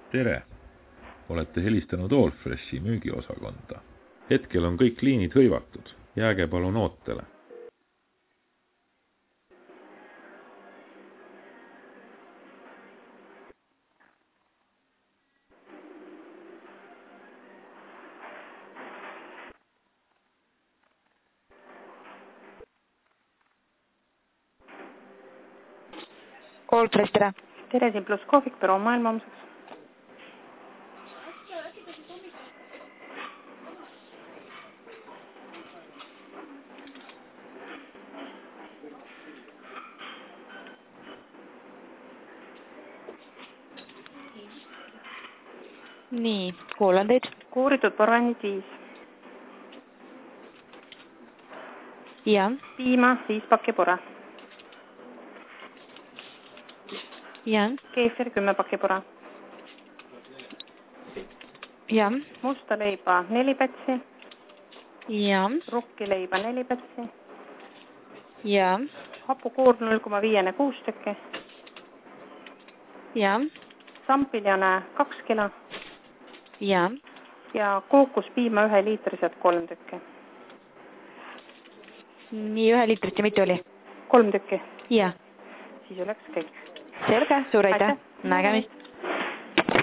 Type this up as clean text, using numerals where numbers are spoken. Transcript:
Tere! Olete helistanud Allfreshi müügiosakonda. Hetkel on kõik liinid hõivatud. Jääge palun ootele. Allfresh, tere! Tere, siin pluss kohvik, büroo maailma homseks. Nii, kuulan teid. Kuuritud porgandid 5. Ja. Piima 5 pakki pura. Ja. Keefir 10 pakki pura. Ja. Musta leiba 4 pätsi. Ja. Rukkileiba 4 pätsi. Ja. Hapukuur 0,5 6 tükki. Ja. Sampiljone 2 kilo. Ja. Ja kookospiima 1 liitrised 3 tükki. Nii, 1 liitrit ja mitu oli? 3 tükki. Ja. Siis oleks kõik. Selge, suur aitäh. Nägemist.